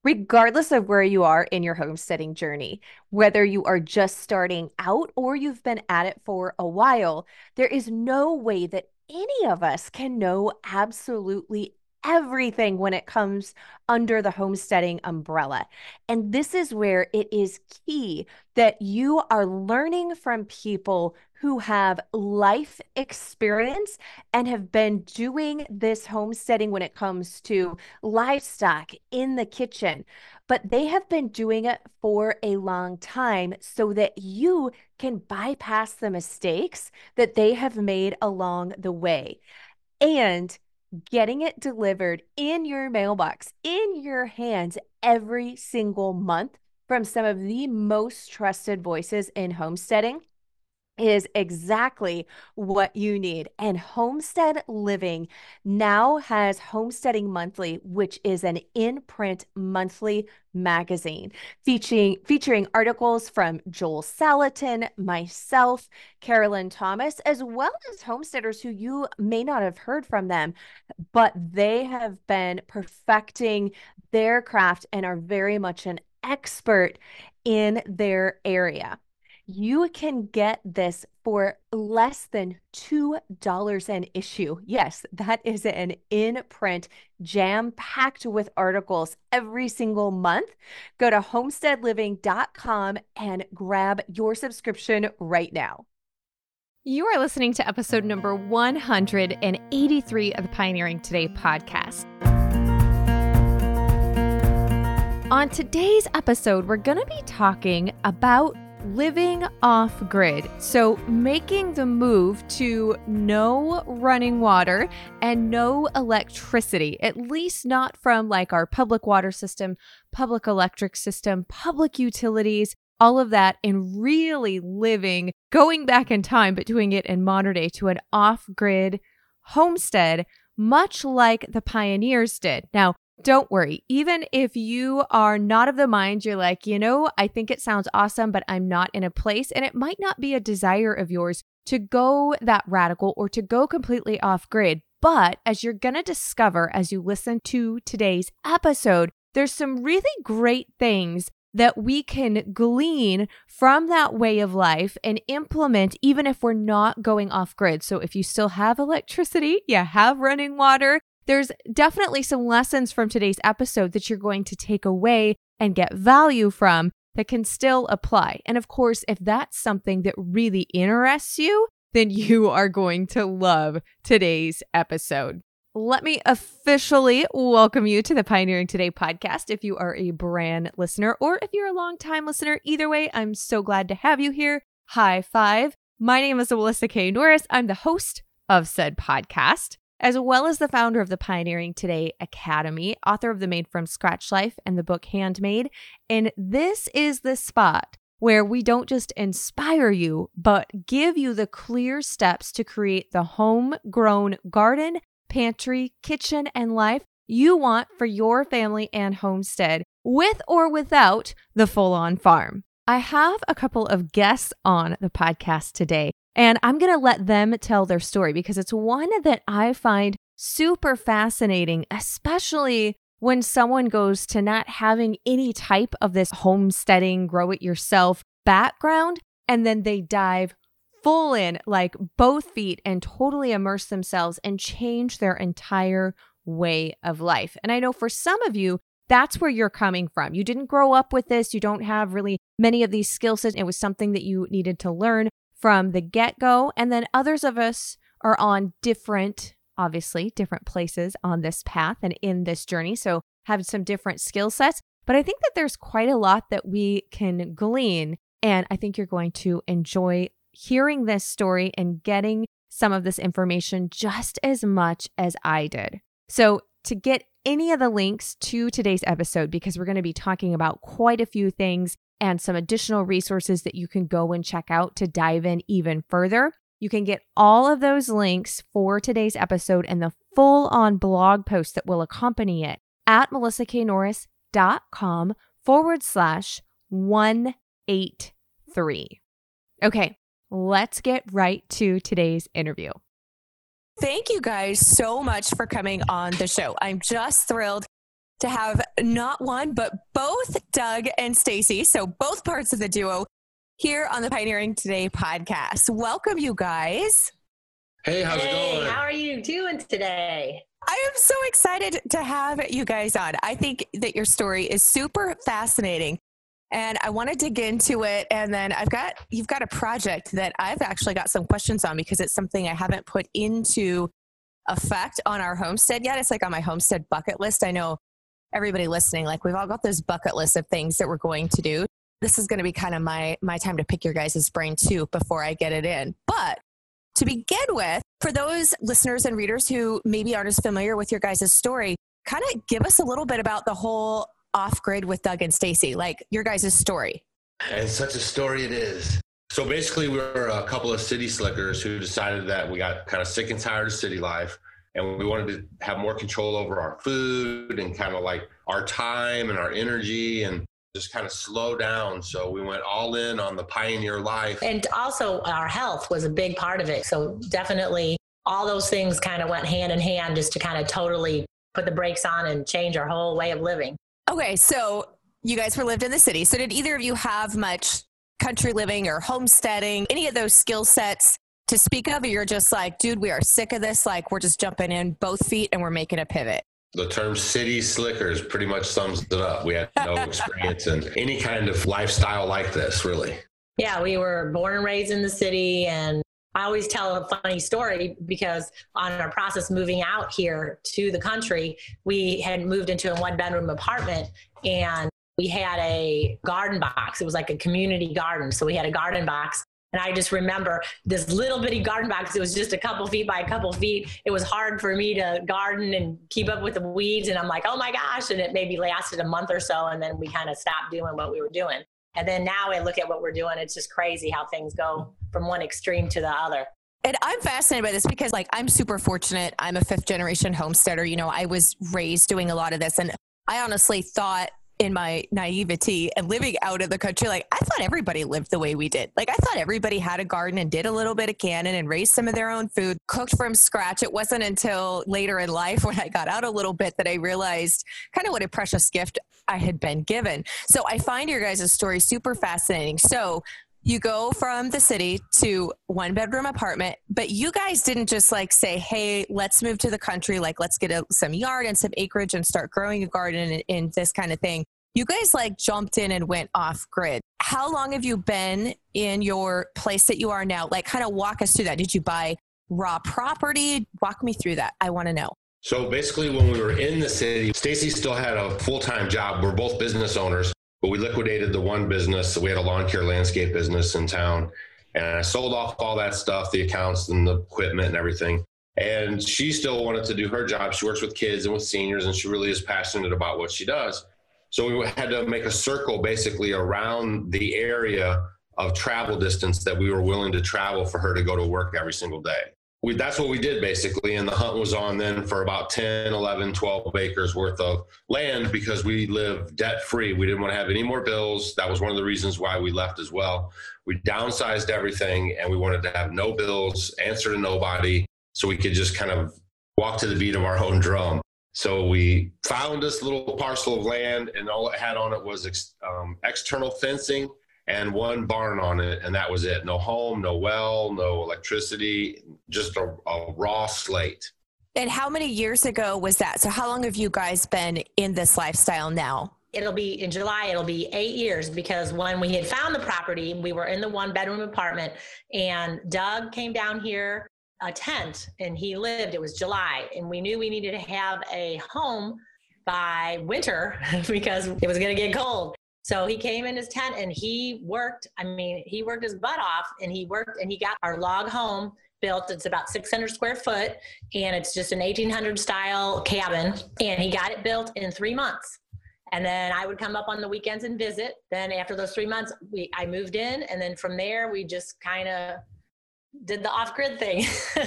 Regardless of where you are in your homesteading journey, whether you are just starting out or you've been at it for a while, there is no way that any of us can know absolutely everything when it comes under the homesteading umbrella. And this is where it is key that you are learning from people who have life experience and have been doing this homesteading when it comes to livestock in the kitchen, but they have been doing it for a long time so that you can bypass the mistakes that they have made along the way. And getting it delivered in your mailbox, in your hands every single month from some of the most trusted voices in homesteading is exactly what you need. And Homestead Living now has Homesteading Monthly, which is an in-print monthly magazine featuring articles from Joel Salatin, myself, Carolyn Thomas, as well as homesteaders who you may not have heard from them, but they have been perfecting their craft and are very much an expert in their area. You can get this for less than $2 an issue. Yes, that is an in print, jam packed with articles every single month. Go to homesteadliving.com and grab your subscription right now. You are listening to episode number 183 of the Pioneering Today podcast. On today's episode, we're going to be talking about living off grid. So making the move to no running water and no electricity, at least not from like our public water system, public electric system, public utilities, all of that, and really living, going back in time, but doing it in modern day to an off-grid homestead, much like the pioneers did. Now, don't worry. Even if you are not of the mind, you're like, I think it sounds awesome, but I'm not in a place, and it might not be a desire of yours to go that radical or to go completely off grid. But as you're going to discover as you listen to today's episode, there's some really great things that we can glean from that way of life and implement even if we're not going off grid. So if you still have electricity, you have running water, there's definitely some lessons from today's episode that you're going to take away and get value from that can still apply. And of course, if that's something that really interests you, then you are going to love today's episode. Let me officially welcome you to the Pioneering Today podcast. If you are a brand listener or if you're a long-time listener, either way, I'm so glad to have you here. High five. My name is Melissa K. Norris. I'm the host of said podcast, as well as the founder of the Pioneering Today Academy, author of the Made from Scratch Life and the book Handmade. And this is the spot where we don't just inspire you, but give you the clear steps to create the homegrown garden, pantry, kitchen, and life you want for your family and homestead, with or without the full-on farm. I have a couple of guests on the podcast today, and I'm going to let them tell their story because it's one that I find super fascinating, especially when someone goes to not having any type of this homesteading, grow it yourself background, and then they dive full in, like both feet, and totally immerse themselves and change their entire way of life. And I know for some of you, that's where you're coming from. You didn't grow up with this. You don't have really many of these skill sets. It was something that you needed to learn from the get-go. And then others of us are on obviously different places on this path and in this journey. So have some different skill sets. But I think that there's quite a lot that we can glean. And I think you're going to enjoy hearing this story and getting some of this information just as much as I did. So to get any of the links to today's episode, because we're going to be talking about quite a few things and some additional resources that you can go and check out to dive in even further, you can get all of those links for today's episode and the full-on blog post that will accompany it at melissaknorris.com/183. Okay. Let's get right to today's interview. Thank you guys so much for coming on the show. I'm just thrilled to have not one, but both Doug and Stacy, so both parts of the duo, here on the Pioneering Today podcast. Welcome, you guys. Hey, how's it going? How are you doing today? I am so excited to have you guys on. I think that your story is super fascinating, and I want to dig into it. And then you've got a project that I've actually got some questions on because it's something I haven't put into effect on our homestead yet. It's like on my homestead bucket list. I know everybody listening, like we've all got this bucket list of things that we're going to do. This is going to be kind of my time to pick your guys' brain too before I get it in. But to begin with, for those listeners and readers who maybe aren't as familiar with your guys' story, kind of give us a little bit about the whole Off-Grid with Doug and Stacy, like your guys' story. And such a story it is. So basically, we were a couple of city slickers who decided that we got kind of sick and tired of city life, and we wanted to have more control over our food and kind of like our time and our energy and just kind of slow down. So we went all in on the pioneer life. And also our health was a big part of it. So definitely all those things kind of went hand in hand just to kind of totally put the brakes on and change our whole way of living. Okay, so you guys lived in the city. So did either of you have much country living or homesteading, any of those skill sets to speak of? Or you're just like, dude, we are sick of this. Like, we're just jumping in both feet and we're making a pivot. The term city slickers pretty much sums it up. We had no experience in any kind of lifestyle like this, really. Yeah, we were born and raised in the city. And I always tell a funny story because on our process moving out here to the country, we had moved into a 1-bedroom apartment and we had a garden box. It was like a community garden. So we had a garden box. And I just remember this little bitty garden box. It was just a couple feet by a couple feet. It was hard for me to garden and keep up with the weeds. And I'm like, oh my gosh. And it maybe lasted a month or so. And then we kind of stopped doing what we were doing. And then now I look at what we're doing. It's just crazy how things go from one extreme to the other. And I'm fascinated by this because like I'm super fortunate. I'm a 5th generation homesteader. You know, I was raised doing a lot of this. And I honestly thought in my naivety and living out of the country, like I thought everybody lived the way we did. Like I thought everybody had a garden and did a little bit of canning and raised some of their own food, cooked from scratch. It wasn't until later in life when I got out a little bit that I realized kind of what a precious gift I had been given. So I find your guys' story super fascinating. So you go from the city to 1-bedroom apartment, but you guys didn't just like say, hey, let's move to the country. Like, let's get some yard and some acreage and start growing a garden and this kind of thing. You guys like jumped in and went off grid. How long have you been in your place that you are now? Like kind of walk us through that. Did you buy raw property? Walk me through that. I want to know. So basically when we were in the city, Stacy still had a full-time job. We're both business owners. But we liquidated the one business. So we had a lawn care landscape business in town. And I sold off all that stuff, the accounts and the equipment and everything. And she still wanted to do her job. She works with kids and with seniors, and she really is passionate about what she does. So we had to make a circle basically around the area of travel distance that we were willing to travel for her to go to work every single day. That's what we did basically. And the hunt was on then for about 10, 11, 12 acres worth of land because we lived debt free. We didn't want to have any more bills. That was one of the reasons why we left as well. We downsized everything and we wanted to have no bills, answer to nobody, so we could just kind of walk to the beat of our own drum. So we found this little parcel of land and all it had on it was external fencing and one barn on it, and that was it. No home, no well, no electricity, just a raw slate. And how many years ago was that? So how long have you guys been in this lifestyle now? It'll be in July, it'll be 8 years because when we had found the property, we were in the 1-bedroom apartment and Doug came down here, a tent, and he lived, it was July, and we knew we needed to have a home by winter because it was going to get cold. So he came in his tent and he worked his butt off and he got our log home built. It's about 600 square foot and it's just an 1800 style cabin. And he got it built in 3 months. And then I would come up on the weekends and visit. Then after those 3 months, I moved in. And then from there, we just kind of did the off-grid thing.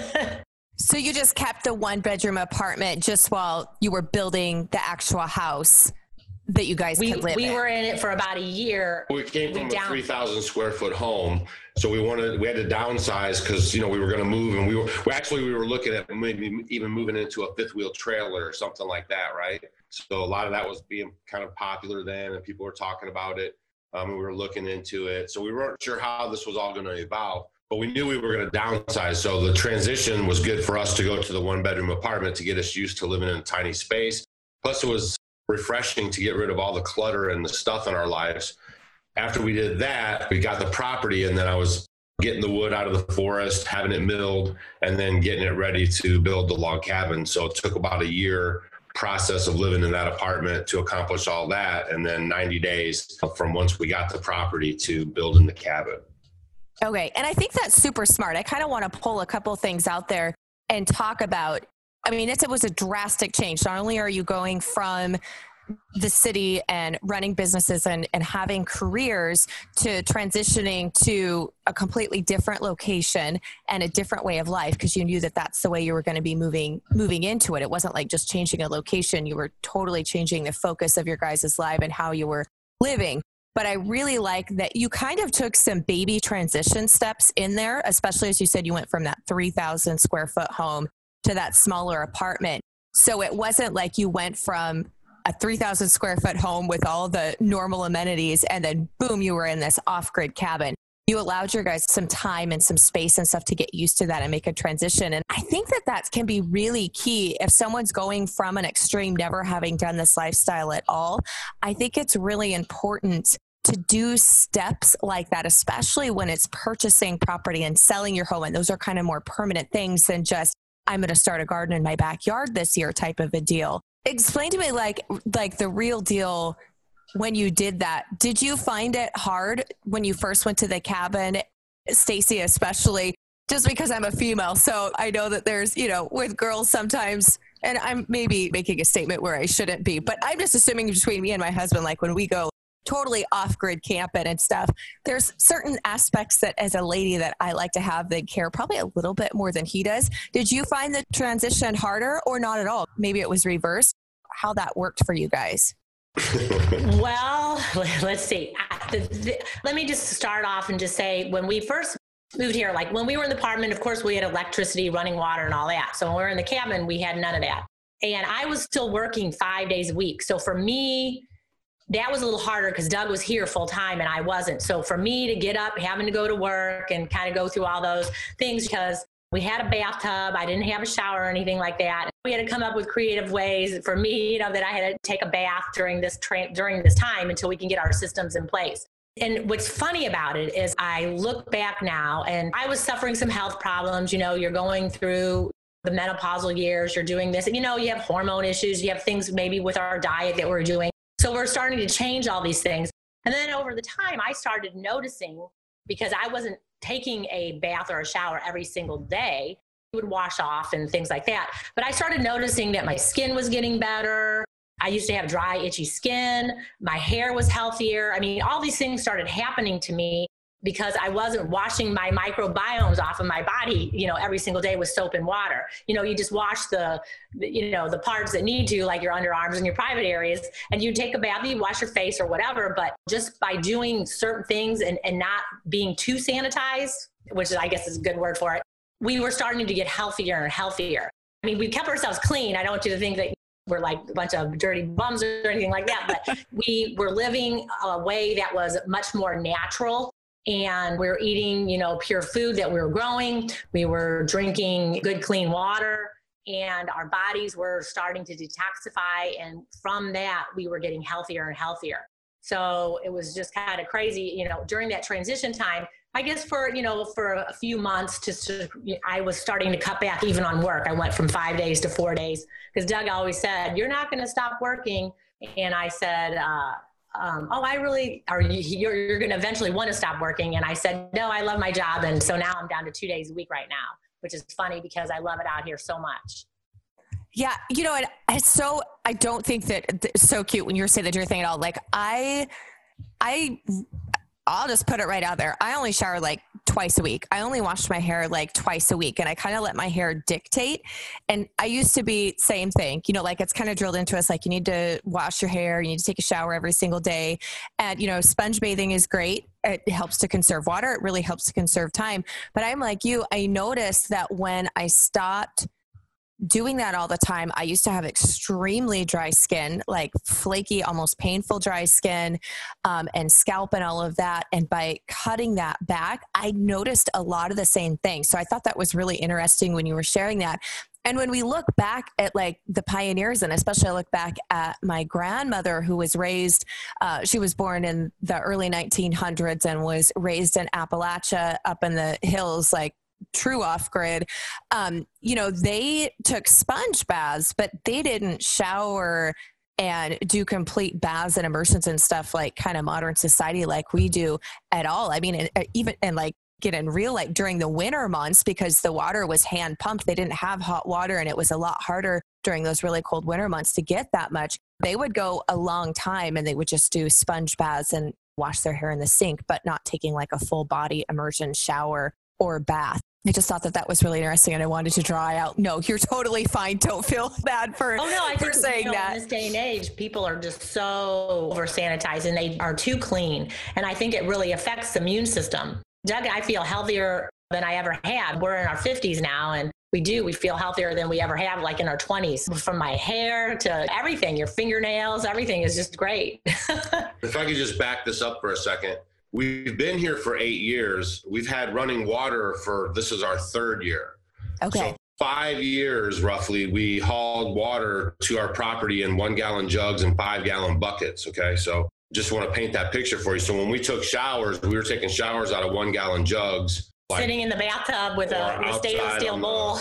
So you just kept the 1-bedroom apartment just while you were building the actual house that you guys could live in. We were in it for about a year. We came from a 3,000 square foot home. So we had to downsize because, we were going to move, and we were looking at maybe even moving into a 5th wheel trailer or something like that. Right. So a lot of that was being kind of popular then, and people were talking about it. We were looking into it. So we weren't sure how this was all going to evolve, but we knew we were going to downsize. So the transition was good for us to go to the 1-bedroom apartment to get us used to living in a tiny space. Plus it was refreshing to get rid of all the clutter and the stuff in our lives. After we did that, we got the property, and then I was getting the wood out of the forest, having it milled, and then getting it ready to build the log cabin. So it took about a year process of living in that apartment to accomplish all that, and then 90 days from once we got the property to building the cabin. Okay. And I think that's super smart. I kind of want to pull a couple things out there and talk about, I mean, it was a drastic change. Not only are you going from the city and running businesses and having careers to transitioning to a completely different location and a different way of life, because you knew that that's the way you were going to be moving into it. It wasn't like just changing a location. You were totally changing the focus of your guys' life and how you were living. But I really like that you kind of took some baby transition steps in there, especially as you said, you went from that 3,000 square foot home to that smaller apartment. So it wasn't like you went from a 3,000 square foot home with all the normal amenities, and then boom, you were in this off-grid cabin. You allowed your guys some time and some space and stuff to get used to that and make a transition. And I think that can be really key if someone's going from an extreme, never having done this lifestyle at all. I think it's really important to do steps like that, especially when it's purchasing property and selling your home. And those are kind of more permanent things than just, I'm going to start a garden in my backyard this year type of a deal. Explain to me like the real deal when you did that. Did you find it hard when you first went to the cabin, Stacy, especially just because I'm a female? So I know that there's, with girls sometimes, and I'm maybe making a statement where I shouldn't be, but I'm just assuming between me and my husband, like when we go totally off-grid camping and stuff, there's certain aspects that as a lady that I like to have the care probably a little bit more than he does. Did you find the transition harder or not at all? Maybe it was reversed. How that worked for you guys? Well, let's see. Let me just start off and just say, when we first moved here, like when we were in the apartment, of course we had electricity, running water and all that. So when we were in the cabin, we had none of that. And I was still working 5 days a week. So for me, that was a little harder because Doug was here full time and I wasn't. So for me to get up, having to go to work and kind of go through all those things, because we had a bathtub, I didn't have a shower or anything like that. We had to come up with creative ways for me, that I had to take a bath during this time until we can get our systems in place. And what's funny about it is I look back now and I was suffering some health problems. You're going through the menopausal years, you're doing this, and you have hormone issues, you have things maybe with our diet that we're doing. So we're starting to change all these things. And then over the time, I started noticing, because I wasn't taking a bath or a shower every single day, it would wash off and things like that. But I started noticing that my skin was getting better. I used to have dry, itchy skin. My hair was healthier. I mean, all these things started happening to me because I wasn't washing my microbiomes off of my body, every single day with soap and water. You just wash the parts that need to, like your underarms and your private areas, and you take a bath, you wash your face or whatever. But just by doing certain things and not being too sanitized, which I guess is a good word for it, we were starting to get healthier and healthier. I mean, we kept ourselves clean. I don't want you to think that we're like a bunch of dirty bums or anything like that, but we were living a way that was much more natural. And we were eating, pure food that we were growing. We were drinking good, clean water, and our bodies were starting to detoxify. And from that, we were getting healthier and healthier. So it was just kind of crazy, during that transition time, I guess for a few months, I was starting to cut back even on work. I went from 5 days to 4 days because Doug always said, "You're not going to stop working." And I said, you're going to eventually want to stop working. And I said, no, I love my job. And so now I'm down to 2 days a week right now, which is funny because I love it out here so much. Yeah. It's so, I don't think that it's so cute when you're saying the dirty thing at all. Like I'll just put it right out there. I only shower like twice a week. I only wash my hair like twice a week, and I kind of let my hair dictate. And I used to be same thing, it's kind of drilled into us. Like you need to wash your hair, you need to take a shower every single day. And, sponge bathing is great. It helps to conserve water. It really helps to conserve time. But I'm like you, I noticed that when I stopped doing that all the time, I used to have extremely dry skin, like flaky, almost painful dry skin, and scalp and all of that. And by cutting that back, I noticed a lot of the same things. So I thought that was really interesting when you were sharing that. And when we look back at like the pioneers, and especially I look back at my grandmother who was raised, she was born in the early 1900s and was raised in Appalachia up in the hills, like true off grid. You know, they took sponge baths, but they didn't shower and do complete baths and immersions and stuff like kind of modern society like we do at all. I mean, even like, get in real, like during the winter months, because the water was hand pumped, they didn't have hot water, and it was a lot harder during those really cold winter months to get that much. They would go a long time and they would just do sponge baths and wash their hair in the sink, but not taking like a full body immersion shower or bath. I just thought that was really interesting, and I wanted to draw out. No, you're totally fine. Don't feel bad for saying that. In this day and age, people are just so over sanitized and they are too clean. And I think it really affects the immune system. Doug and I feel healthier than I ever have. We're in our 50s now, and we feel healthier than we ever have, like in our 20s. From my hair to everything, your fingernails, everything is just great. If I could just back this up for a second. We've been here for 8 years. We've had running water this is our 3rd year. Okay. So 5 years roughly, we hauled water to our property in 1-gallon jugs and 5-gallon buckets. Okay. So just want to paint that picture for you. So when we took showers, we were taking showers out of 1-gallon jugs. Sitting in the bathtub with a stainless steel bowl.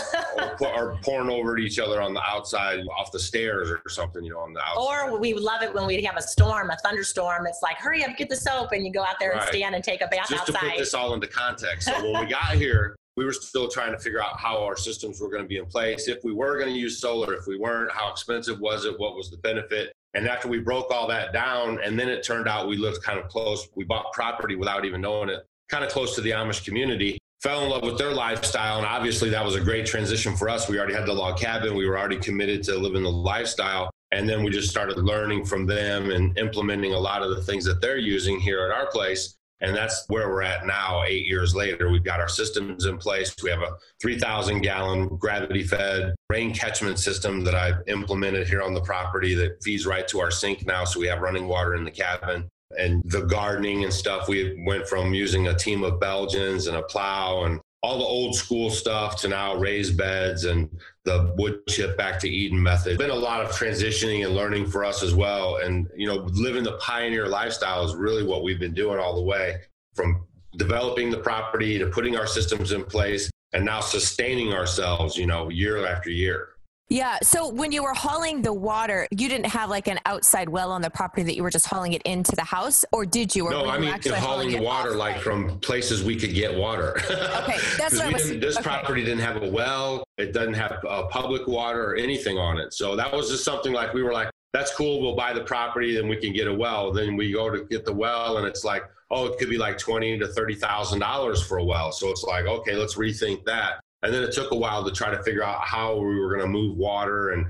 or pouring over to each other on the outside, off the stairs or something, on the outside. Or we would love it when we'd have a thunderstorm. It's like, hurry up, get the soap, and you go out there and stand and take a bath outside. Just to put this all into context. So when we got here, we were still trying to figure out how our systems were going to be in place. If we were going to use solar, if we weren't, how expensive was it? What was the benefit? And after we broke all that down, and then it turned out we lived kind of close. We bought property without even knowing it, kind of close to the Amish community, fell in love with their lifestyle. And obviously that was a great transition for us. We already had the log cabin. We were already committed to living the lifestyle. And then we just started learning from them and implementing a lot of the things that they're using here at our place. And that's where we're at now, 8 years later. We've got our systems in place. We have a 3,000-gallon gravity-fed rain catchment system that I've implemented here on the property that feeds right to our sink now. So we have running water in the cabin. And the gardening and stuff, we went from using a team of Belgians and a plow and all the old school stuff to now raised beds and the wood chip back to Eden method. It's been a lot of transitioning and learning for us as well. And, living the pioneer lifestyle is really what we've been doing all the way, from developing the property to putting our systems in place and now sustaining ourselves, year after year. Yeah. So when you were hauling the water, you didn't have like an outside well on the property that you were just hauling it into the house, or did you? Or no, I mean hauling the water like from places we could get water. Okay, that's what this property didn't have a well. It doesn't have public water or anything on it. So that was just something like we were like, that's cool. We'll buy the property, then we can get a well. Then we go to get the well, and it's like, oh, it could be like $20,000 to $30,000 for a well. So it's like, okay, let's rethink that. And then it took a while to try to figure out how we were going to move water and,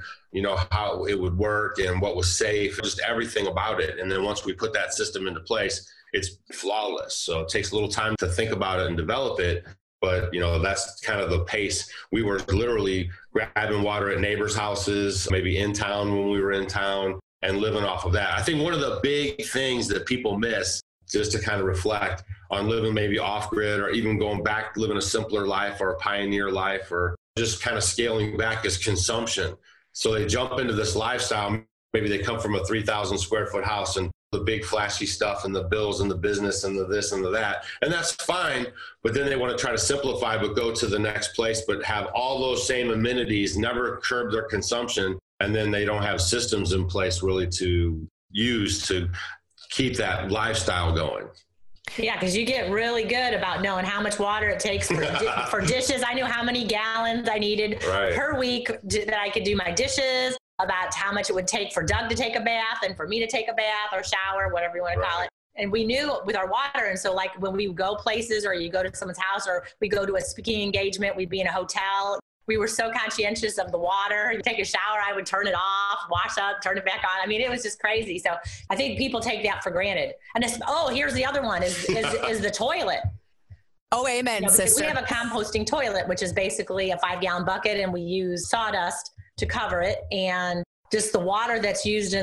how it would work and what was safe, just everything about it. And then once we put that system into place, it's flawless. So it takes a little time to think about it and develop it. But, that's kind of the pace. We were literally grabbing water at neighbors' houses, maybe in town when we were in town, and living off of that. I think one of the big things that people miss, just to kind of reflect on living maybe off grid or even going back, living a simpler life or a pioneer life, or just kind of scaling back, is consumption. So they jump into this lifestyle. Maybe they come from a 3,000 square foot house and the big flashy stuff and the bills and the business and the this and the that. And that's fine. But then they want to try to simplify, but go to the next place, but have all those same amenities, never curb their consumption. And then they don't have systems in place really to use to keep that lifestyle going. Yeah, because you get really good about knowing how much water it takes for dishes. I knew how many gallons I needed per week that I could do my dishes, about how much it would take for Doug to take a bath and for me to take a bath or shower, whatever you want to call it. And we knew with our water. And so like when we would go places, or you go to someone's house, or we go to a speaking engagement, we'd be in a hotel. We were so conscientious of the water. You take a shower, I would turn it off, wash up, turn it back on. I mean, it was just crazy. So I think people take that for granted. And here's the other one is the toilet. Oh, amen, because sister. we have a composting toilet, which is basically a 5-gallon bucket, and we use sawdust to cover it, and just the water that's used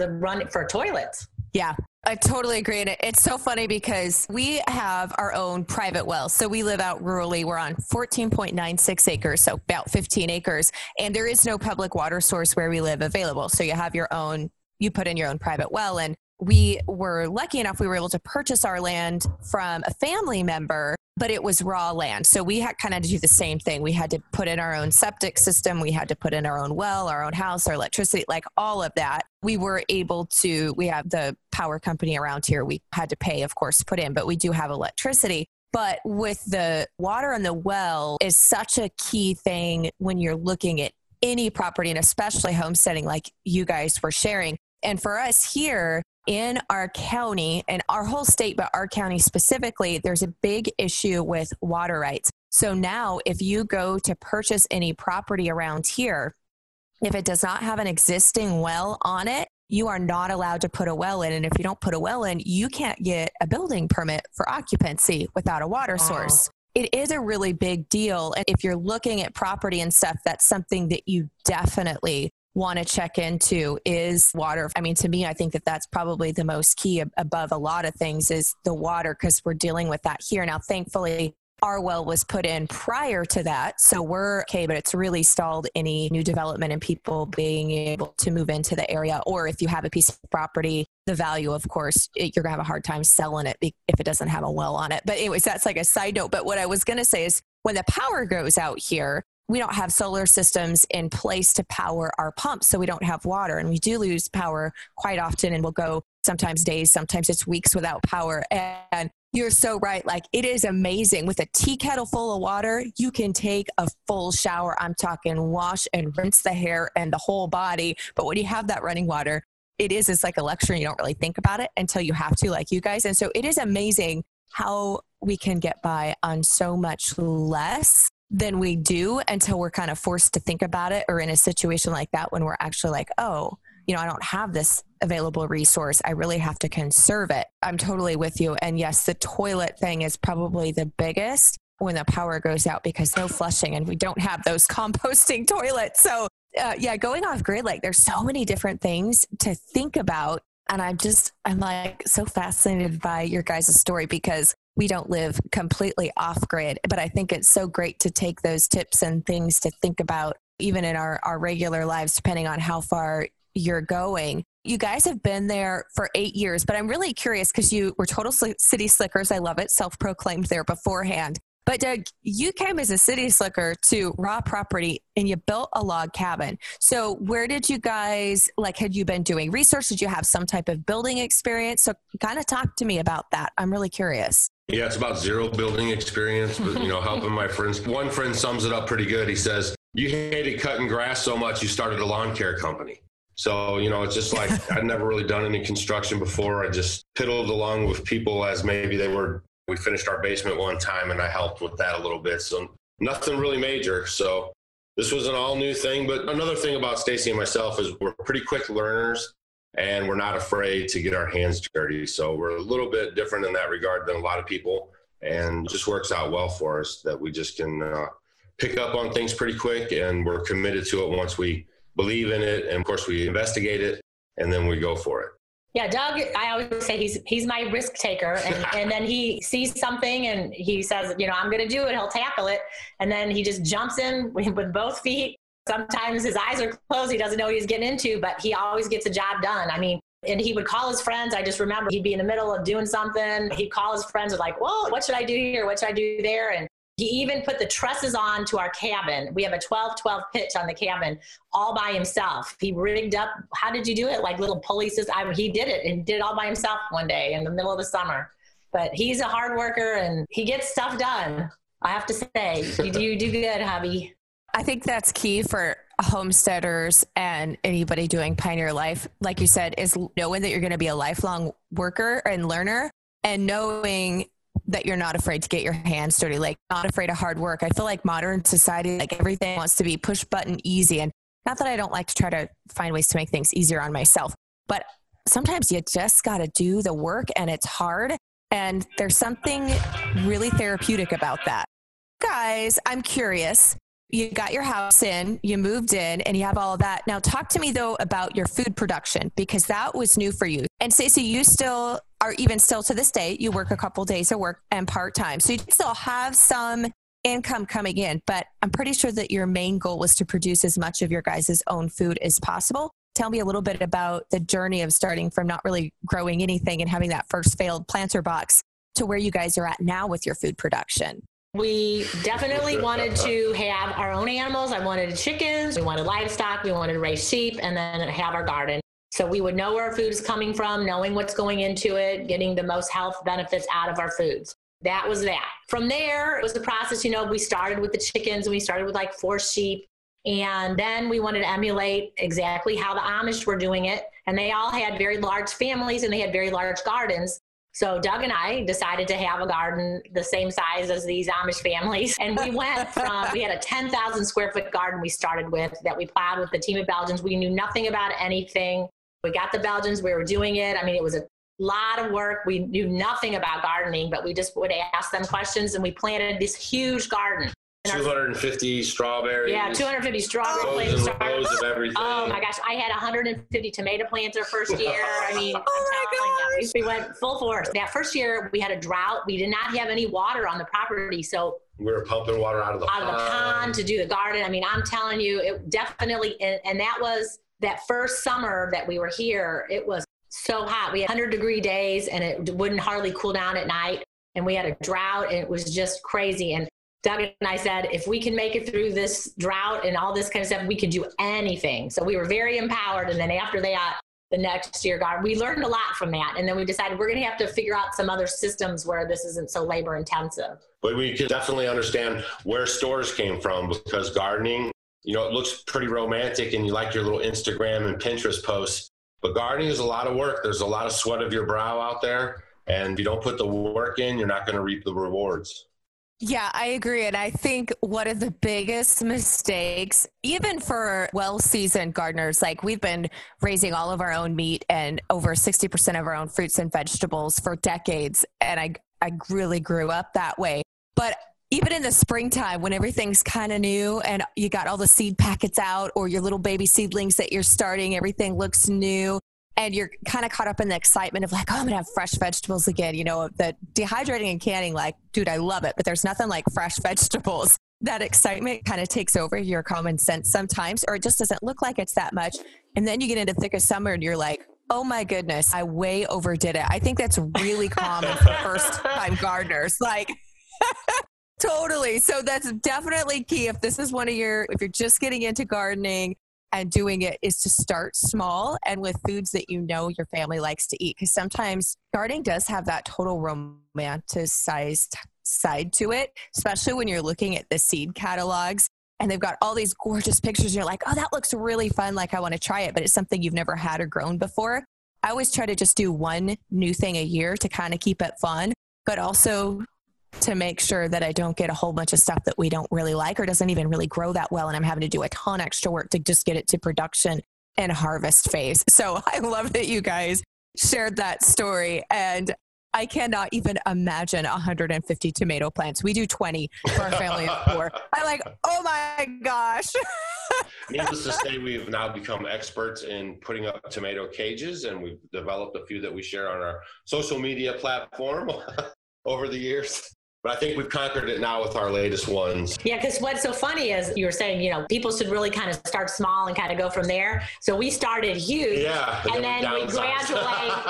for toilets. Yeah, I totally agree. And it's so funny because we have our own private well. So we live out rurally. We're on 14.96 acres, so about 15 acres. And there is no public water source where we live available. So you have you put in your own private well. And we were lucky enough, we were able to purchase our land from a family member, but it was raw land. So we had kind of to do the same thing. We had to put in our own septic system. We had to put in our own well, our own house, our electricity, like all of that. We were able to, we have the power company around here. We had to pay, of course, to put in, but we do have electricity. But with the water in the well is such a key thing when you're looking at any property, and especially homesteading like you guys were sharing. And for us here in our county and our whole state, but our county specifically, there's a big issue with water rights. So now if you go to purchase any property around here, if it does not have an existing well on it, you are not allowed to put a well in. And if you don't put a well in, you can't get a building permit for occupancy without a water source. It is a really big deal. And if you're looking at property and stuff, that's something that you definitely want to check into is water. I mean, to me, I think that that's probably the most key above a lot of things is the water, because we're dealing with that here. Now, thankfully, our well was put in prior to that. So we're okay, but it's really stalled any new development and people being able to move into the area. Or if you have a piece of property, the value, of course, you're gonna have a hard time selling it if it doesn't have a well on it. But anyways, that's like a side note. But what I was going to say is when the power goes out here, we don't have solar systems in place to power our pumps. So we don't have water, and we do lose power quite often, and we'll go sometimes days, sometimes it's weeks without power. And you're so right. Like, it is amazing. With a tea kettle full of water, you can take a full shower. I'm talking wash and rinse the hair and the whole body. But when you have that running water, it's like a luxury. You don't really think about it until you have to, like you guys. And so it is amazing how we can get by on so much less than we do until we're kind of forced to think about it, or in a situation like that when we're actually like, oh, I don't have this available resource. I really have to conserve it. I'm totally with you. And yes, the toilet thing is probably the biggest when the power goes out, because no flushing and we don't have those composting toilets. So going off grid, like there's so many different things to think about. And I'm like so fascinated by your guys' story, because we don't live completely off grid, but I think it's so great to take those tips and things to think about even in our regular lives, depending on how far you're going. You guys have been there for 8 years, but I'm really curious because you were total city slickers. I love it. Self-proclaimed there beforehand. But Doug, you came as a city slicker to raw property and you built a log cabin. So where did you guys, had you been doing research? Did you have some type of building experience? So kind of talk to me about that. I'm really curious. Yeah, it's about zero building experience, but helping my friends. One friend sums it up pretty good. He says, you hated cutting grass so much, you started a lawn care company. So, it's just like, I'd never really done any construction before. I just piddled along with people as maybe we finished our basement one time and I helped with that a little bit. So nothing really major. So this was an all new thing. But another thing about Stacy and myself is we're pretty quick learners and we're not afraid to get our hands dirty. So we're a little bit different in that regard than a lot of people, and it just works out well for us that we just can pick up on things pretty quick, and we're committed to it once we believe in it. And of course we investigate it and then we go for it. Yeah, Doug, I always say he's my risk taker. And then he sees something and he says, I'm going to do it. He'll tackle it. And then he just jumps in with both feet. Sometimes his eyes are closed. He doesn't know what he's getting into, but he always gets the job done. I mean, and he would call his friends. I just remember he'd be in the middle of doing something. He'd call his friends and like, well, what should I do here? What should I do there? And he even put the trusses on to our cabin. We have a 12-12 pitch on the cabin all by himself. He rigged up. How did you do it? Like little pulleys. He did it and did it all by himself one day in the middle of the summer. But he's a hard worker and he gets stuff done. I have to say, you do good, hubby. I think that's key for homesteaders and anybody doing pioneer life. Like you said, is knowing that you're going to be a lifelong worker and learner, and knowing that you're not afraid to get your hands dirty, like not afraid of hard work. I feel like modern society, like everything wants to be push button easy. And not that I don't like to try to find ways to make things easier on myself, but sometimes you just got to do the work and it's hard. And there's something really therapeutic about that. Guys, I'm curious. You got your house in, you moved in, and you have all of that. Now talk to me though about your food production, because that was new for you. And Stacey, you still are, even still to this day, you work a couple days of work and part-time. So you still have some income coming in, but I'm pretty sure that your main goal was to produce as much of your guys' own food as possible. Tell me a little bit about the journey of starting from not really growing anything and having that first failed planter box to where you guys are at now with your food production. We definitely wanted to have our own animals. I wanted chickens, we wanted livestock, we wanted to raise sheep, and then have our garden. So we would know where our food is coming from, knowing what's going into it, getting the most health benefits out of our foods. That was that. From there, it was the process, we started with the chickens, and we started with like 4 sheep. And then we wanted to emulate exactly how the Amish were doing it. And they all had very large families and they had very large gardens. So Doug and I decided to have a garden the same size as these Amish families. And we went from, we had a 10,000 square foot garden we started with that we plowed with the team of Belgians. We knew nothing about anything. We got the Belgians, we were doing it. I mean, it was a lot of work. We knew nothing about gardening, but we just would ask them questions and we planted this huge garden. 250 strawberries. Yeah, 250 strawberries. Rows and rows of everything. Oh my gosh, I had 150 tomato plants our first year. I mean, we went full force. That first year we had a drought. We did not have any water on the property, so we were pumping water out of the pond to do the garden. I mean, I'm telling you, it definitely, and that was that first summer that we were here. It was so hot. We had 100-degree days, and it wouldn't hardly cool down at night. And we had a drought, and it was just crazy. And Doug and I said, if we can make it through this drought and all this kind of stuff, we can do anything. So we were very empowered. And then after that, the next year, we learned a lot from that. And then we decided we're going to have to figure out some other systems where this isn't so labor intensive. But we could definitely understand where stores came from, because gardening, it looks pretty romantic and you like your little Instagram and Pinterest posts. But gardening is a lot of work. There's a lot of sweat of your brow out there. And if you don't put the work in, you're not going to reap the rewards. Yeah, I agree. And I think one of the biggest mistakes, even for well-seasoned gardeners, like we've been raising all of our own meat and over 60% of our own fruits and vegetables for decades. And I really grew up that way. But even in the springtime, when everything's kind of new and you got all the seed packets out or your little baby seedlings that you're starting, everything looks new. And you're kind of caught up in the excitement of like, oh, I'm going to have fresh vegetables again. The dehydrating and canning, like, dude, I love it. But there's nothing like fresh vegetables. That excitement kind of takes over your common sense sometimes, or it just doesn't look like it's that much. And then you get into thick of summer and you're like, oh my goodness, I way overdid it. I think that's really common for first-time gardeners. Like, totally. So that's definitely key. If this is if you're just getting into gardening, and doing it, is to start small and with foods that your family likes to eat. Because sometimes gardening does have that total romanticized side to it, especially when you're looking at the seed catalogs and they've got all these gorgeous pictures and you're like, oh, that looks really fun. Like I want to try it, but it's something you've never had or grown before. I always try to just do one new thing a year to kind of keep it fun, but also to make sure that I don't get a whole bunch of stuff that we don't really like or doesn't even really grow that well. And I'm having to do a ton extra work to just get it to production and harvest phase. So I love that you guys shared that story. And I cannot even imagine 150 tomato plants. We do 20 for our family of 4. I'm like, oh my gosh. Needless to say, we've now become experts in putting up tomato cages, and we've developed a few that we share on our social media platform over the years. But I think we've conquered it now with our latest ones. Yeah, because what's so funny is you were saying, people should really kind of start small and kind of go from there. So we started huge. Yeah. And then we gradually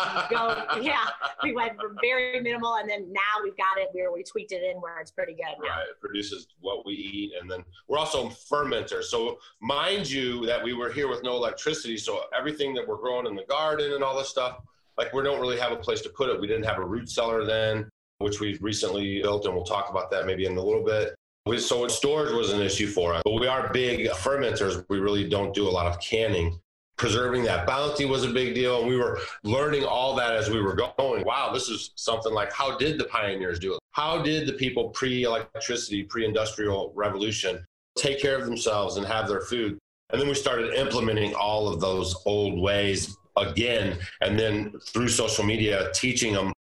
we went from very minimal, and then now we've got it where we tweaked it in where it's pretty good now. Right. It produces what we eat. And then we're also fermenters. So mind you that we were here with no electricity. So everything that we're growing in the garden and all this stuff, like we don't really have a place to put it. We didn't have a root cellar then, which we've recently built, and we'll talk about that maybe in a little bit. So storage was an issue for us, but we are big fermenters. We really don't do a lot of canning. Preserving that bounty was a big deal, and we were learning all that as we were going. Wow, this is something like, how did the pioneers do it? How did the people pre-electricity, pre-industrial revolution take care of themselves and have their food? And then we started implementing all of those old ways again, and then through social media, teaching them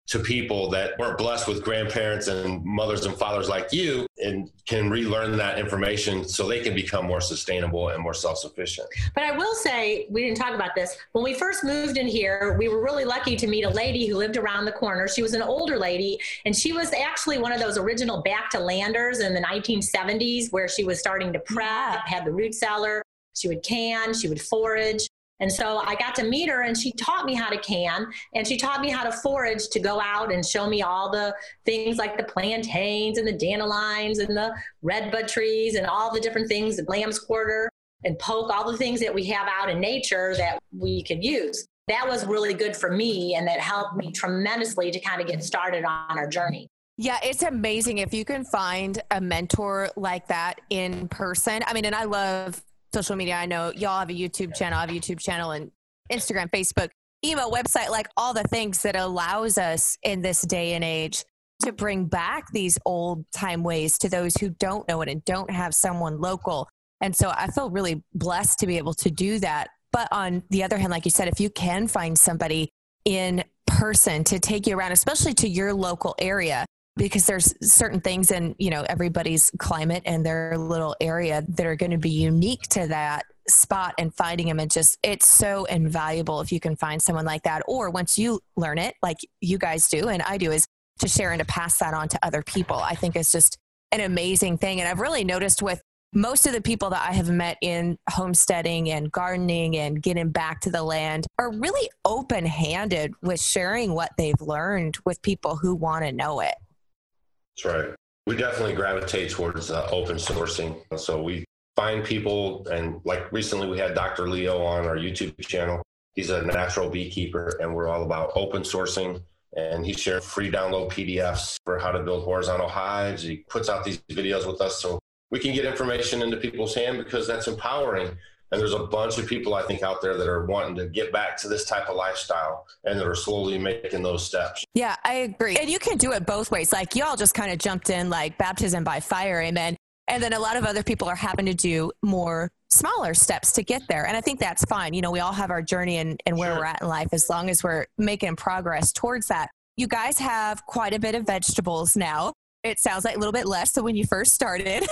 to people that weren't blessed with grandparents and mothers and fathers like you, and can relearn that information so they can become more sustainable and more self-sufficient. But I will say, we didn't talk about this. When we first moved in here, we were really lucky to meet a lady who lived around the corner. She was an older lady, and she was actually one of those original back to landers in the 1970s, where she was starting to prep, had the root cellar. She would can, she would forage. And so I got to meet her, and she taught me how to can, and she taught me how to forage, to go out and show me all the things like the plantains and the dandelions and the redbud trees and all the different things, the lamb's quarter and poke, all the things that we have out in nature that we could use. That was really good for me, and that helped me tremendously to kind of get started on our journey. Yeah, it's amazing if you can find a mentor like that in person. I mean, and I love social media. I know y'all have a YouTube channel, and Instagram, Facebook, email, website, like all the things that allows us in this day and age to bring back these old time ways to those who don't know it and don't have someone local. And so I feel really blessed to be able to do that. But on the other hand, like you said, if you can find somebody in person to take you around, especially to your local area, because there's certain things in, you know, everybody's climate and their little area that are going to be unique to that spot, and finding them, and just, it's so invaluable if you can find someone like that. Or once you learn it, like you guys do and I do, is to share and to pass that on to other people. I think it's just an amazing thing. And I've really noticed with most of the people that I have met in homesteading and gardening and getting back to the land are really open-handed with sharing what they've learned with people who want to know it. That's right. We definitely gravitate towards open sourcing. So we find people, and like recently we had Dr. Leo on our YouTube channel. He's a natural beekeeper, and we're all about open sourcing. And he shared free download PDFs for how to build horizontal hives. He puts out these videos with us so we can get information into people's hand, because that's empowering. And there's a bunch of people, I think, out there that are wanting to get back to this type of lifestyle, and that are slowly making those steps. Yeah, I agree. And you can do it both ways. Like y'all just kind of jumped in like baptism by fire, amen. And then a lot of other people are having to do more smaller steps to get there. And I think that's fine. You know, we all have our journey and where we're at in life, as long as we're making progress towards that. You guys have quite a bit of vegetables now. It sounds like a little bit less than when you first started.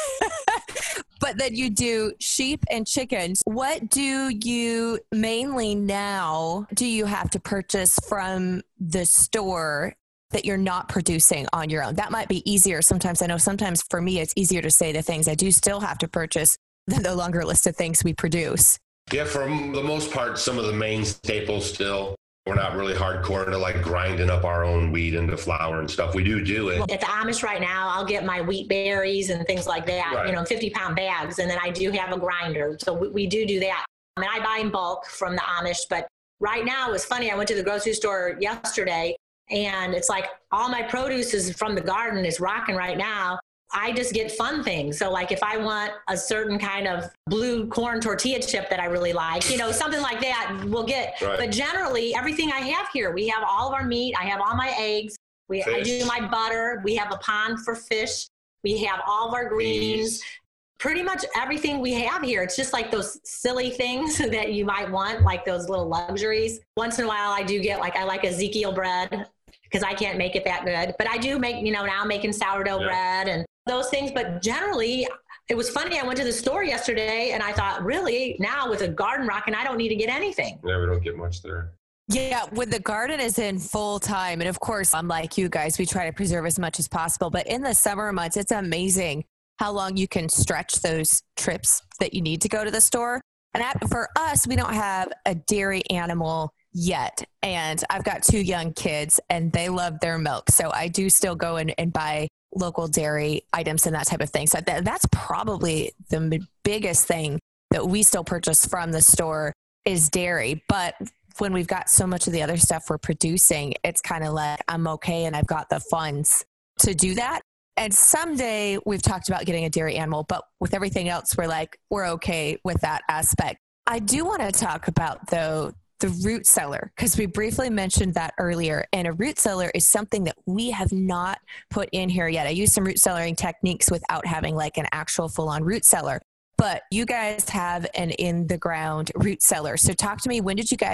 But then you do sheep and chickens. What do you mainly now do you have to purchase from the store that you're not producing on your own? That might be easier. Sometimes I know sometimes for me, it's easier to say the things I do still have to purchase than the longer list of things we produce. Yeah, for the most part, some of the main staples still. We're not really hardcore into like grinding up our own wheat into flour and stuff. We do it. At the Amish right now, I'll get my wheat berries and things like that, Right. you know, 50-pound bags. And then I do have a grinder. So we do that. I mean, I buy in bulk from the Amish, but right now it was funny. I went to the grocery store yesterday, and it's like all my produce is from the garden is rocking right now. I just get fun things. So like if I want a certain kind of blue corn tortilla chip that I really like, you know, something like that we'll get. Right. But generally everything I have here, we have all of our meat. I have all my eggs. I do my butter. We have a pond for fish. We have all of our greens. Bees. Pretty much everything we have here. It's just like those silly things that you might want, like those little luxuries. Once in a while I do get like, I like Ezekiel bread because I can't make it that good. But I do make, you know, now I'm making sourdough bread and those things. But generally, it was funny. I went to the store yesterday and I thought, really, now with a garden rocking, I don't need to get anything. Yeah, we don't get much there. Yeah, when the garden is in full time, and of course, I'm like you guys, we try to preserve as much as possible. But in the summer months, it's amazing how long you can stretch those trips that you need to go to the store. And for us, we don't have a dairy animal yet. And I've got 2 young kids and they love their milk. So I do still go in and buy local dairy items and that type of thing. So that's probably the biggest thing that we still purchase from the store is dairy. But when we've got so much of the other stuff we're producing, it's kind of like I'm okay and I've got the funds to do that. And someday we've talked about getting a dairy animal, but with everything else, we're okay with that aspect. I do want to talk about, though, the root cellar, because we briefly mentioned that earlier. And a root cellar is something that we have not put in here yet. I use some root cellaring techniques without having like an actual full-on root cellar. But you guys have an in-the-ground root cellar. So talk to me, when did you guys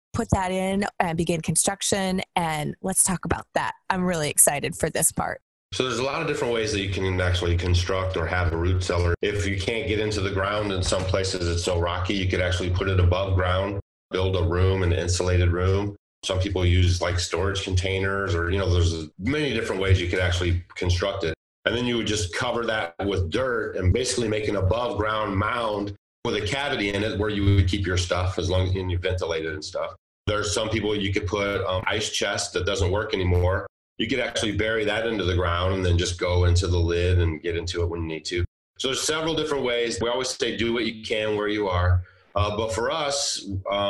put that in and begin construction. And let's talk about that. I'm really excited for this part. So there's a lot of different ways that you can actually construct or have a root cellar. If you can't get into the ground, in some places it's so rocky, you could actually put it above ground, build a room, an insulated room. Some people use like storage containers or, there's many different ways you could actually construct it. And then you would just cover that with dirt and basically make an above ground mound with a cavity in it where you would keep your stuff as long as you ventilate it and stuff. There's some people you could put ice chest that doesn't work anymore. You could actually bury that into the ground and then just go into the lid and get into it when you need to. So there's several different ways. We always say do what you can where you are. But for us,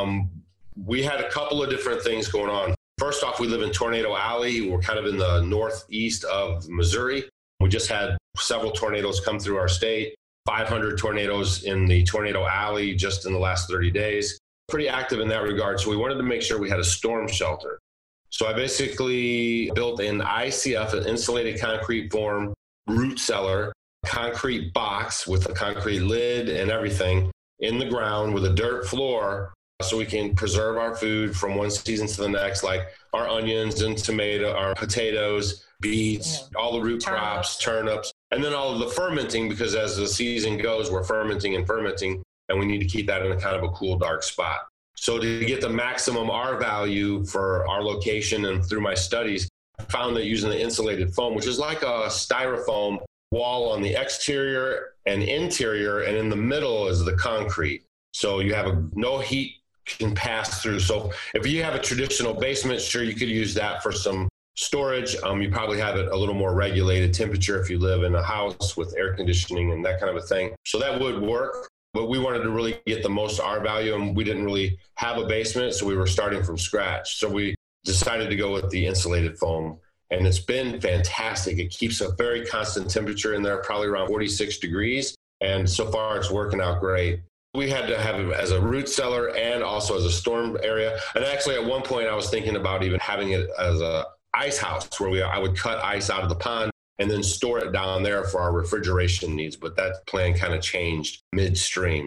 we had a couple of different things going on. First off, we live in Tornado Alley. We're kind of in the northeast of Missouri. We just had several tornadoes come through our state, 500 tornadoes in the Tornado Alley just in the last 30 days. Pretty active in that regard. So we wanted to make sure we had a storm shelter. So I basically built an ICF, an insulated concrete form root cellar, concrete box with a concrete lid and everything in the ground with a dirt floor so we can preserve our food from one season to the next, like our onions and our potatoes, beets, all the root crops, turnips, and then all of the fermenting, because as the season goes, we're fermenting, and we need to keep that in a kind of a cool, dark spot. So to get the maximum R value for our location and through my studies, I found that using the insulated foam, which is like a styrofoam wall on the exterior and interior, and in the middle is the concrete. So you have no heat can pass through. So if you have a traditional basement, sure, you could use that for some storage. You probably have it a little more regulated temperature if you live in a house with air conditioning and that kind of a thing. So that would work. But we wanted to really get the most R value, and we didn't really have a basement, so we were starting from scratch. So we decided to go with the insulated foam, and it's been fantastic. It keeps a very constant temperature in there, probably around 46 degrees, and so far it's working out great. We had to have it as a root cellar and also as a storm area. And actually, at one point, I was thinking about even having it as a ice house where I would cut ice out of the pond and then store it down there for our refrigeration needs. But that plan kind of changed midstream.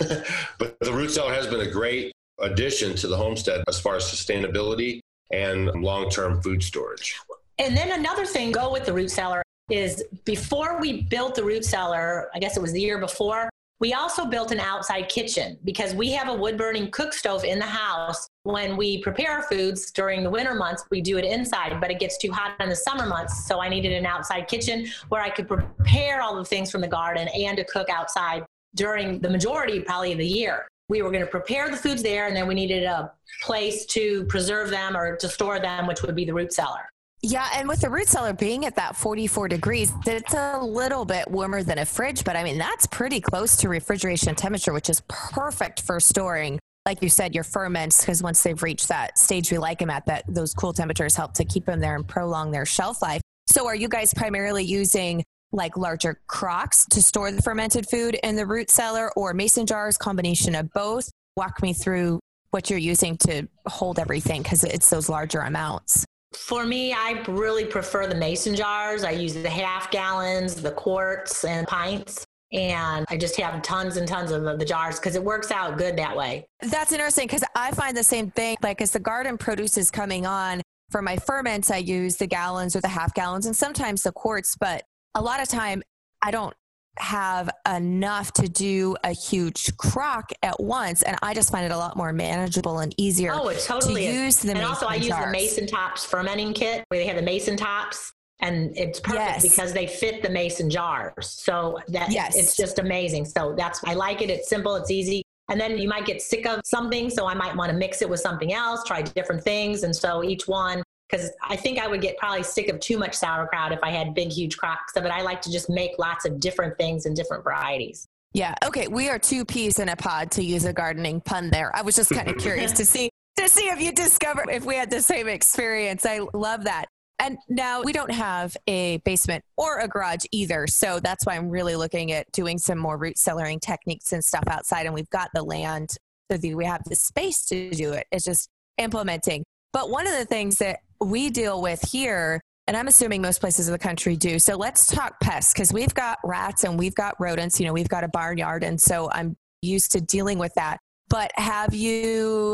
But the root cellar has been a great addition to the homestead as far as sustainability and long-term food storage. And then another thing, go with the root cellar, is before we built the root cellar, I guess it was the year before, we also built an outside kitchen because we have a wood-burning cook stove in the house. When we prepare our foods during the winter months, we do it inside, but it gets too hot in the summer months. So I needed an outside kitchen where I could prepare all the things from the garden and to cook outside during the majority, probably, of the year. We were going to prepare the foods there, and then we needed a place to preserve them or to store them, which would be the root cellar. Yeah, and with the root cellar being at that 44 degrees, it's a little bit warmer than a fridge, but I mean, that's pretty close to refrigeration temperature, which is perfect for storing, like you said, your ferments, because once they've reached that stage we like them at, that those cool temperatures help to keep them there and prolong their shelf life. So are you guys primarily using like larger crocks to store the fermented food in the root cellar, or mason jars, combination of both? Walk me through what you're using to hold everything, because it's those larger amounts. For me, I really prefer the mason jars. I use the half gallons, the quarts and pints, and I just have tons and tons of the jars because it works out good that way. That's interesting because I find the same thing. Like as the garden produce is coming on, for my ferments, I use the gallons or the half gallons and sometimes the quarts, but a lot of time I don't have enough to do a huge crock at once, and I just find it a lot more manageable and easier to use the mason jars. And also I use the Mason Tops fermenting kit where they have the Mason Tops, and it's perfect because they fit the mason jars. So that it's just amazing. So I like it. It's simple, it's easy. And then you might get sick of something, so I might want to mix it with something else, try different things. And so each one, because I think I would get probably sick of too much sauerkraut if I had big, huge crocks of it. I like to just make lots of different things and different varieties. Yeah. Okay. We are two peas in a pod, to use a gardening pun there. I was just kind of curious to see if you discovered if we had the same experience. I love that. And now we don't have a basement or a garage either. So that's why I'm really looking at doing some more root cellaring techniques and stuff outside. And we've got the land, so we have the space to do it. It's just implementing. But one of the things that we deal with here, and I'm assuming most places in the country do. So let's talk pests, because we've got rats and we've got rodents, we've got a barnyard. And so I'm used to dealing with that. But have you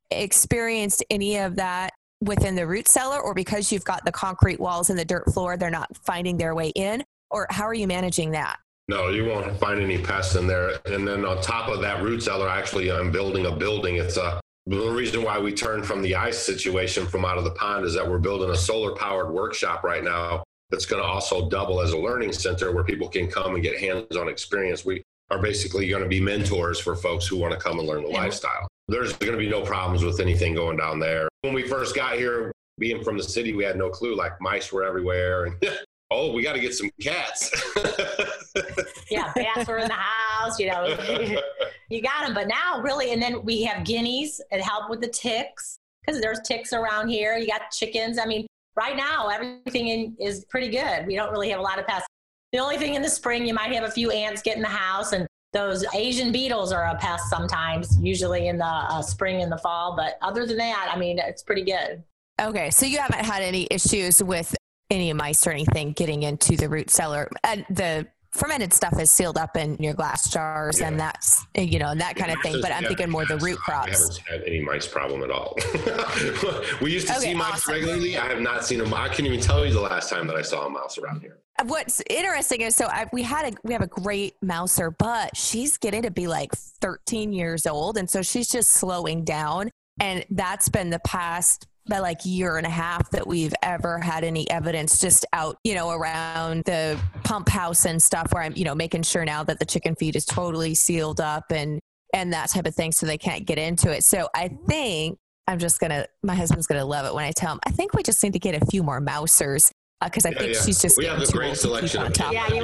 experienced any of that within the root cellar, or because you've got the concrete walls and the dirt floor, they're not finding their way in? Or how are you managing that? No, you won't find any pests in there. And then on top of that root cellar, actually, I'm building a building. The reason why we turned from the ice situation from out of the pond is that we're building a solar powered workshop right now that's going to also double as a learning center where people can come and get hands-on experience. We are basically going to be mentors for folks who want to come and learn the lifestyle. There's going to be no problems with anything going down there. When we first got here, being from the city, we had no clue, like mice were everywhere. And oh, we got to get some cats. Yeah, bats were in the house, you got them. But now really, and then we have guineas that help with the ticks, because there's ticks around here. You got chickens. I mean, right now, everything is pretty good. We don't really have a lot of pests. The only thing in the spring, you might have a few ants get in the house, and those Asian beetles are a pest sometimes, usually in the spring and the fall. But other than that, I mean, it's pretty good. Okay, so you haven't had any issues with any mice or anything getting into the root cellar. And the fermented stuff is sealed up in your glass jars, and that's, and that kind of thing. But I'm thinking more the root crops. I haven't had any mice problem at all. We used to see mice regularly. I have not seen them. I can't even tell you the last time that I saw a mouse around here. What's interesting is, we have a great mouser, but she's getting to be like 13 years old. And so she's just slowing down. And that's been the past like year and a half that we've ever had any evidence just out, around the pump house and stuff, where I'm, making sure now that the chicken feed is totally sealed up and that type of thing, so they can't get into it. So I think my husband's going to love it when I tell him, I think we just need to get a few more mousers, because I think she's just, we have a great selection of kittens. Yeah,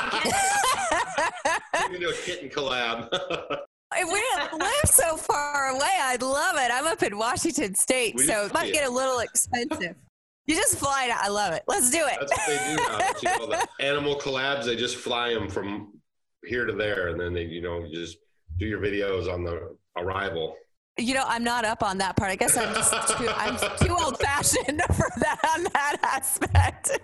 we can do a kitten collab. If we live so far away, I'd love it. I'm up in Washington State, so it might get a little expensive. You just fly it. I love it. Let's do it. That's what they do now. The animal collabs, they just fly them from here to there, and then they, you just do your videos on the arrival. I'm not up on that part. I guess I'm just too old-fashioned for that on that aspect.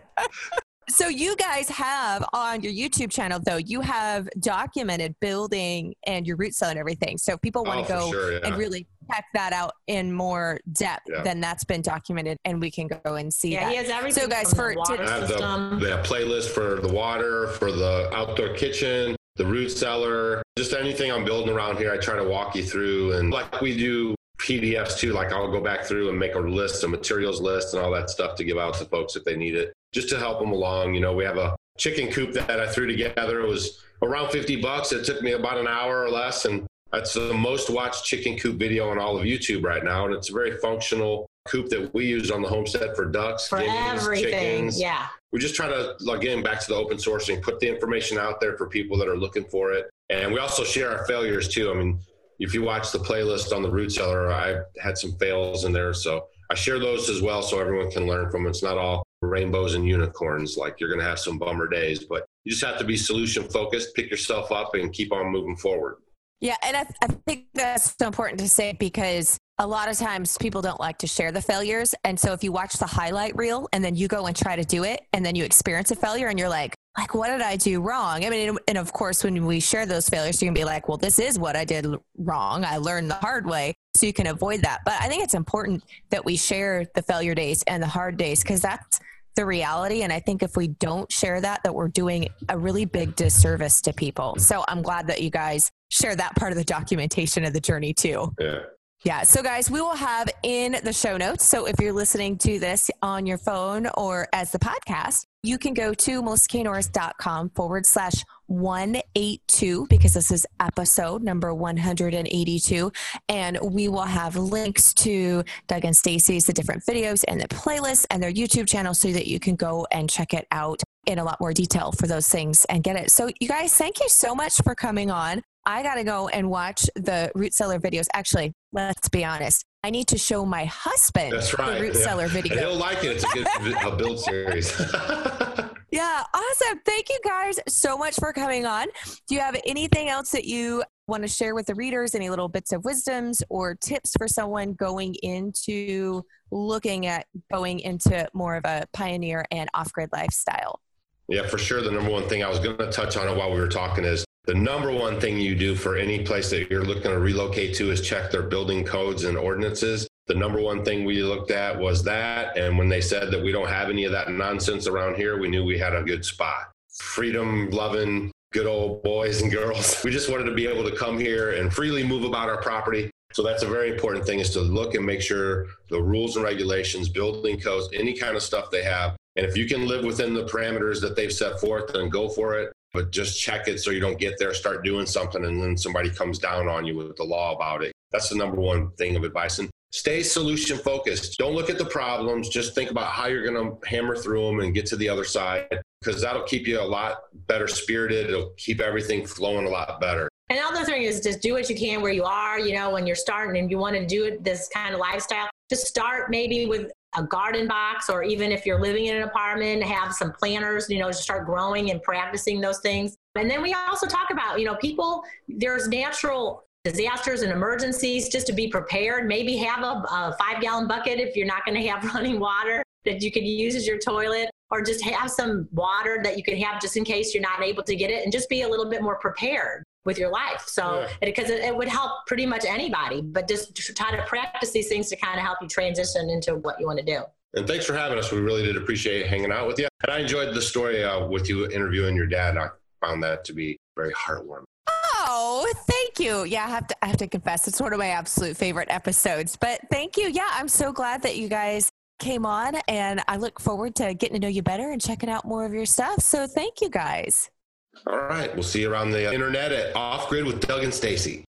So you guys have on your YouTube channel, though, you have documented building and your root cellar and everything. So if people want to go and really check that out in more depth, then that's been documented, and we can go and see that. He has everything. So guys, I have the playlist for the water, for the outdoor kitchen, the root cellar, just anything I'm building around here. I try to walk you through, and like we do PDFs too, like I'll go back through and make a list, a materials list and all that stuff to give out to folks if they need it, just to help them along. We have a chicken coop that I threw together. It was around $50. It took me about an hour or less, and that's the most watched chicken coop video on all of YouTube right now. And it's a very functional coop that we use on the homestead for ducks, for guineas, everything. Chickens. Yeah. We just try to, again, back to the open sourcing, put the information out there for people that are looking for it. And we also share our failures too. I mean, if you watch the playlist on the root cellar, I've had some fails in there. So I share those as well, so everyone can learn from it. It's not all rainbows and unicorns. Like, you're going to have some bummer days, but you just have to be solution focused, pick yourself up, and keep on moving forward. Yeah. And I think that's so important to say, because a lot of times people don't like to share the failures. And so if you watch the highlight reel and then you go and try to do it, and then you experience a failure and you're like, what did I do wrong? I mean, and of course, when we share those failures, you can be like, well, this is what I did wrong. I learned the hard way, so you can avoid that. But I think it's important that we share the failure days and the hard days, because that's the reality. And I think if we don't share that we're doing a really big disservice to people. So I'm glad that you guys share that part of the documentation of the journey too. Yeah. So guys, we will have in the show notes. So if you're listening to this on your phone or as the podcast, you can go to melissaknorris.com/182, because this is episode number 182. And we will have links to Doug and Stacy's, the different videos and the playlists and their YouTube channel, so that you can go and check it out in a lot more detail for those things and get it. So you guys, thank you so much for coming on. I got to go and watch the root cellar videos. Actually, let's be honest, I need to show my husband the root cellar video. And he'll like it. It's a good build series. Yeah, awesome. Thank you guys so much for coming on. Do you have anything else that you want to share with the readers? Any little bits of wisdoms or tips for someone going into more of a pioneer and off-grid lifestyle? Yeah, for sure. The number one thing I was going to touch on it while we were talking is The number one thing you do for any place that you're looking to relocate to is check their building codes and ordinances. The number one thing we looked at was that. And when they said that we don't have any of that nonsense around here, we knew we had a good spot. Freedom loving, good old boys and girls. We just wanted to be able to come here and freely move about our property. So that's a very important thing, is to look and make sure the rules and regulations, building codes, any kind of stuff they have. And if you can live within the parameters that they've set forth, then go for it. But just check it so you don't get there, start doing something, and then somebody comes down on you with the law about it. That's the number one thing of advice. And stay solution focused. Don't look at the problems. Just think about how you're going to hammer through them and get to the other side, because that'll keep you a lot better spirited. It'll keep everything flowing a lot better. And the other thing is just do what you can where you are, when you're starting and you want to do it, this kind of lifestyle, just start maybe with a garden box, or even if you're living in an apartment, have some planters, just start growing and practicing those things. And then we also talk about, people, there's natural disasters and emergencies, just to be prepared. Maybe have a 5-gallon bucket if you're not going to have running water that you could use as your toilet, or just have some water that you could have just in case you're not able to get it, and just be a little bit more prepared with your life. So, because it would help pretty much anybody, but just try to practice these things to kind of help you transition into what you want to do. And thanks for having us. We really did appreciate hanging out with you. And I enjoyed the story with you interviewing your dad. I found that to be very heartwarming. Oh, thank you. Yeah, I have to confess, it's one of my absolute favorite episodes. But thank you. Yeah, I'm so glad that you guys came on, and I look forward to getting to know you better and checking out more of your stuff. So thank you guys. All right. We'll see you around the internet at Off Grid with Doug and Stacy.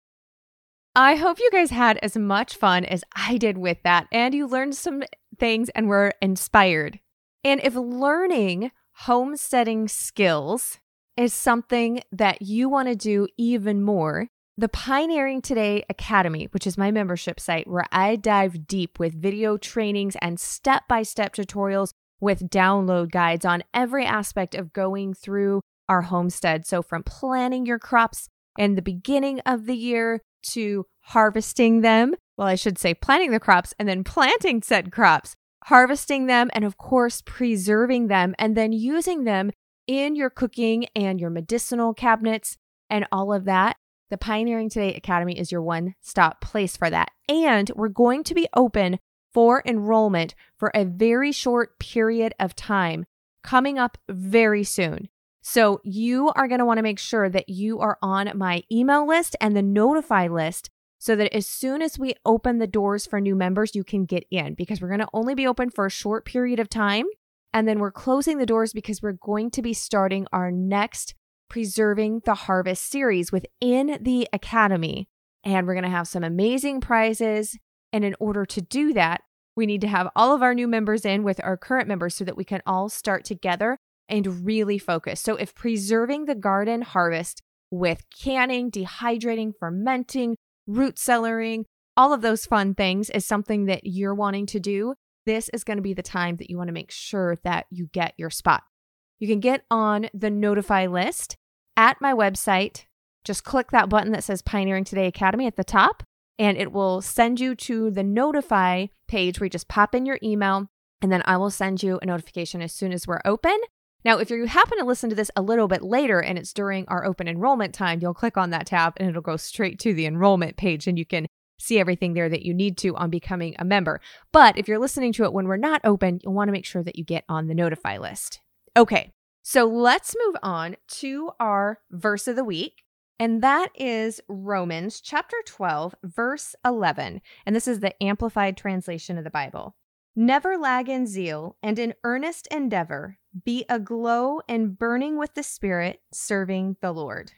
I hope you guys had as much fun as I did with that, and you learned some things and were inspired. And if learning homesteading skills is something that you want to do even more, the Pioneering Today Academy, which is my membership site where I dive deep with video trainings and step-by-step tutorials with download guides on every aspect of going through our homestead. So from planning your crops in the beginning of the year to harvesting them, well, I should say planting the crops and then planting said crops, harvesting them, and of course, preserving them, and then using them in your cooking and your medicinal cabinets and all of that. The Pioneering Today Academy is your one-stop place for that. And we're going to be open for enrollment for a very short period of time coming up very soon. So you are going to want to make sure that you are on my email list and the notify list, so that as soon as we open the doors for new members, you can get in, because we're going to only be open for a short period of time. And then we're closing the doors because we're going to be starting our next Preserving the Harvest series within the Academy. And we're going to have some amazing prizes. And in order to do that, we need to have all of our new members in with our current members so that we can all start together and really focus. So if preserving the garden harvest with canning, dehydrating, fermenting, root cellaring, all of those fun things is something that you're wanting to do, this is going to be the time that you want to make sure that you get your spot. You can get on the notify list at my website. Just click that button that says Pioneering Today Academy at the top, and it will send you to the notify page where you just pop in your email, and then I will send you a notification as soon as we're open. Now, if you happen to listen to this a little bit later and it's during our open enrollment time, you'll click on that tab and it'll go straight to the enrollment page, and you can see everything there that you need to on becoming a member. But if you're listening to it when we're not open, you'll want to make sure that you get on the notify list. Okay, so let's move on to our verse of the week, and that is Romans chapter 12, verse 11. And this is the Amplified translation of the Bible. Never lag in zeal, and in earnest endeavor, be aglow and burning with the Spirit, serving the Lord.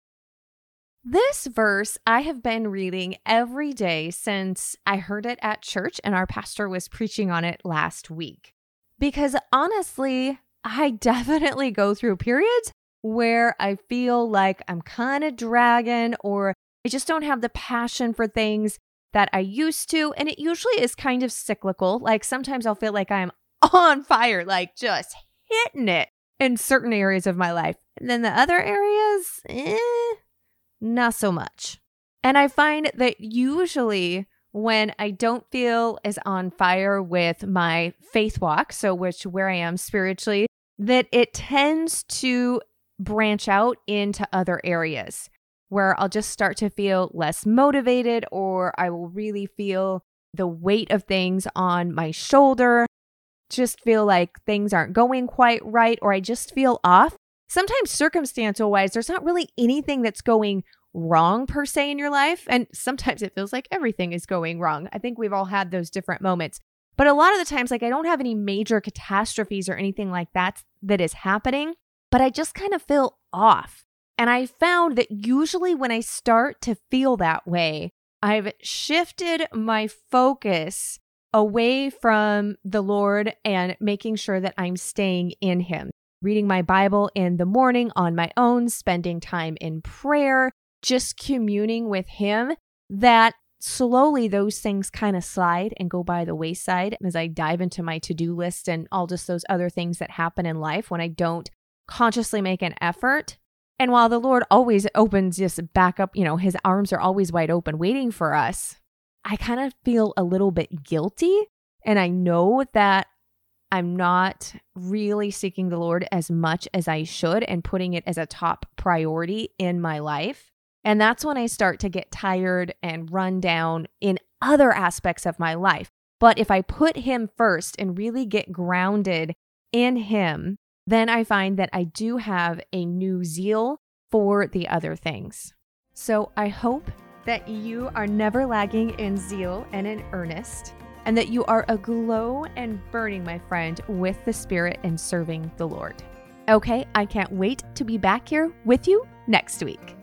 This verse I have been reading every day since I heard it at church and our pastor was preaching on it last week. Because honestly, I definitely go through periods where I feel like I'm kind of dragging, or I just don't have the passion for things that I used to. And it usually is kind of cyclical. Like sometimes I'll feel like I'm on fire, like just hitting it in certain areas of my life. And then the other areas, not so much. And I find that usually when I don't feel as on fire with my faith walk, so where I am spiritually, that it tends to branch out into other areas where I'll just start to feel less motivated, or I will really feel the weight of things on my shoulder, just feel like things aren't going quite right, or I just feel off. Sometimes circumstantial wise, there's not really anything that's going wrong per se in your life. And sometimes it feels like everything is going wrong. I think we've all had those different moments. But a lot of the times, like I don't have any major catastrophes or anything like that is happening, but I just kind of feel off. And I found that usually when I start to feel that way, I've shifted my focus away from the Lord and making sure that I'm staying in Him, reading my Bible in the morning on my own, spending time in prayer, just communing with Him, that slowly those things kind of slide and go by the wayside as I dive into my to-do list and all just those other things that happen in life when I don't consciously make an effort. And while the Lord always opens just back up, His arms are always wide open waiting for us, I kind of feel a little bit guilty. And I know that I'm not really seeking the Lord as much as I should and putting it as a top priority in my life. And that's when I start to get tired and run down in other aspects of my life. But if I put Him first and really get grounded in Him, then I find that I do have a new zeal for the other things. So I hope that you are never lagging in zeal and in earnest, and that you are aglow and burning, my friend, with the Spirit and serving the Lord. Okay, I can't wait to be back here with you next week.